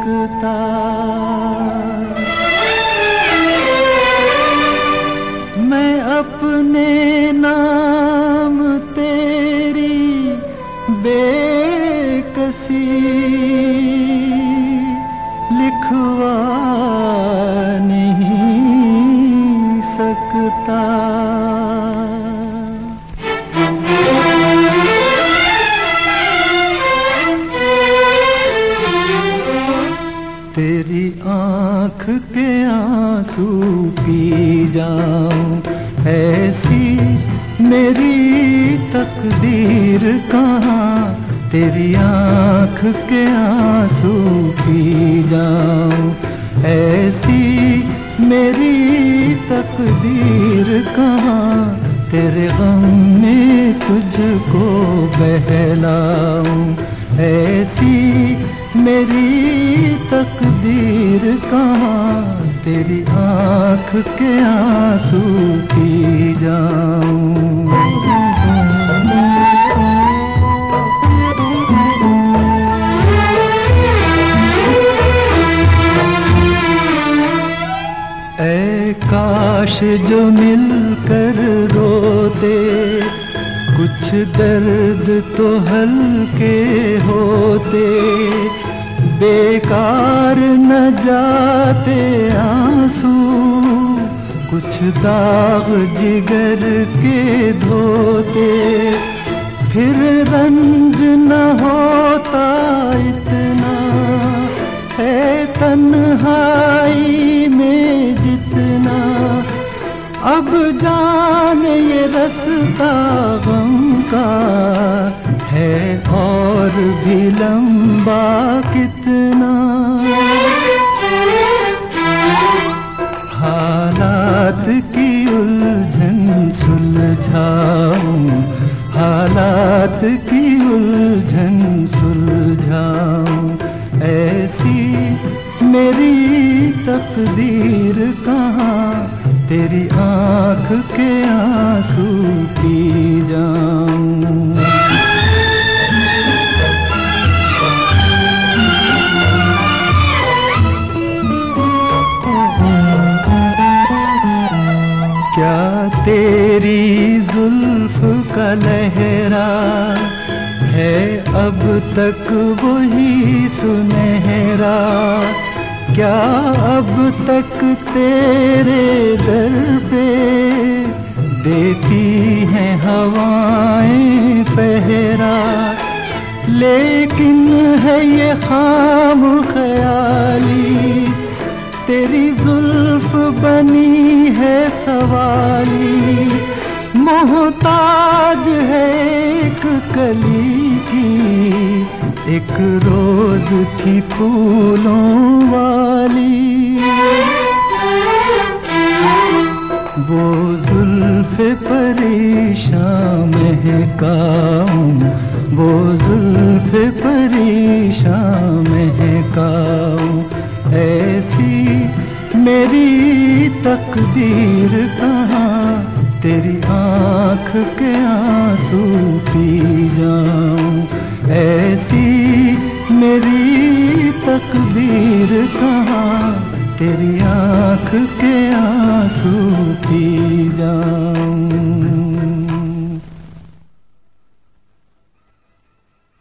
सकता। मैं अपने नाम तेरी बेकसी लिखवा नहीं सकता। तेरी आँख के आंसू पी जाऊं, ऐसी मेरी तकदीर कहाँ। तेरी आँख के आंसू पी जाऊं, ऐसी मेरी तकदीर कहाँ। तेरे गम में तुझको बहलाऊं, ऐसी मेरी तकदीर कहाँ। तेरी आँख के आंसू पी जाऊं। ऐ काश जो मिलकर रोते, कुछ दर्द तो हल्के होते। बेकार न जाते आंसू, कुछ दाग जिगर के धोते। फिर रंज न होता इतना, है तन्हाई में जितना। अब जान ये रास्ता गम का है और भी लंबा कितना। हालात की उलझन सुलझाऊं, हालात की उलझन सुलझाऊं। ऐसी मेरी तकदीर कहाँ। तेरी आँख के आंसू पी जाऊं। क्या तेरी जुल्फ का लहरा है अब तक वही सुनहरा। क्या अब तक तेरे दर पे देती हैं हवाएं पहरा। लेकिन है ये खाम ख्याली, तेरी जुल्फ बनी है सवाली। मोहताज है एक कली की, एक रोज थी फूलों वाली। वो जुल्फ़े परेशान महकाऊं, वो जुल्फ़े परेशान महकाऊं। ऐसी मेरी तकदीर कहाँ। तेरी आँख के आंसू पी जाऊं, ऐसी मेरी तकदीर कहाँ। तेरी आँख के आंसू पी